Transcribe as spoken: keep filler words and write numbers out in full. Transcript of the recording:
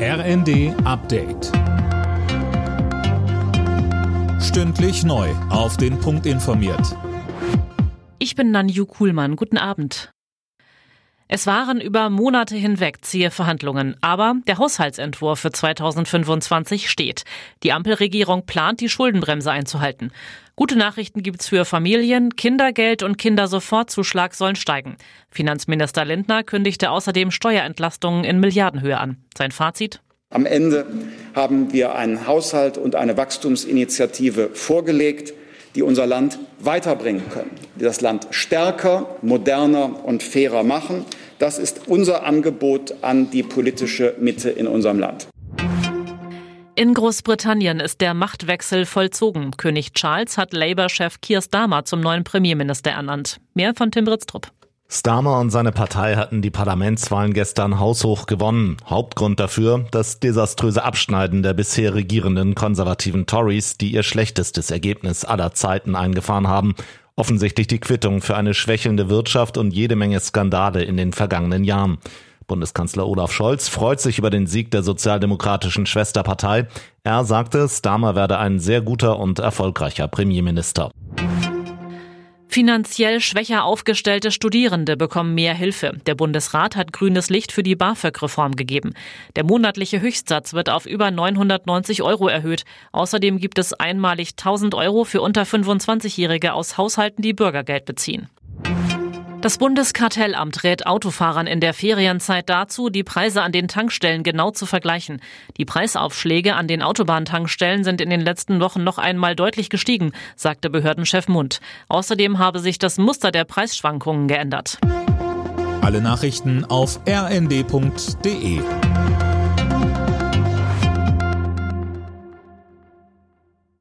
R N D Update. Stündlich neu auf den Punkt informiert. Ich bin Nanju Kuhlmann. Guten Abend. Es waren über Monate hinweg zähe Verhandlungen, aber der Haushaltsentwurf für zweitausendfünfundzwanzig steht. Die Ampelregierung plant, die Schuldenbremse einzuhalten. Gute Nachrichten gibt's für Familien, Kindergeld und Kindersofortzuschlag sollen steigen. Finanzminister Lindner kündigte außerdem Steuerentlastungen in Milliardenhöhe an. Sein Fazit? Am Ende haben wir einen Haushalt und eine Wachstumsinitiative vorgelegt, die unser Land weiterbringen können, die das Land stärker, moderner und fairer machen. Das ist unser Angebot an die politische Mitte in unserem Land. In Großbritannien ist der Machtwechsel vollzogen. König Charles hat Labour-Chef Keir Starmer zum neuen Premierminister ernannt. Mehr von Tim Britztrup. Starmer und seine Partei hatten die Parlamentswahlen gestern haushoch gewonnen. Hauptgrund dafür das desaströse Abschneiden der bisher regierenden konservativen Tories, die ihr schlechtestes Ergebnis aller Zeiten eingefahren haben. Offensichtlich die Quittung für eine schwächelnde Wirtschaft und jede Menge Skandale in den vergangenen Jahren. Bundeskanzler Olaf Scholz freut sich über den Sieg der sozialdemokratischen Schwesterpartei. Er sagte, Starmer werde ein sehr guter und erfolgreicher Premierminister. Finanziell schwächer aufgestellte Studierende bekommen mehr Hilfe. Der Bundesrat hat grünes Licht für die BAföG-Reform gegeben. Der monatliche Höchstsatz wird auf über neunhundertneunzig Euro erhöht. Außerdem gibt es einmalig tausend Euro für unter fünfundzwanzigjährige aus Haushalten, die Bürgergeld beziehen. Das Bundeskartellamt rät Autofahrern in der Ferienzeit dazu, die Preise an den Tankstellen genau zu vergleichen. Die Preisaufschläge an den Autobahntankstellen sind in den letzten Wochen noch einmal deutlich gestiegen, sagte Behördenchef Mundt. Außerdem habe sich das Muster der Preisschwankungen geändert. Alle Nachrichten auf r n d punkt d e.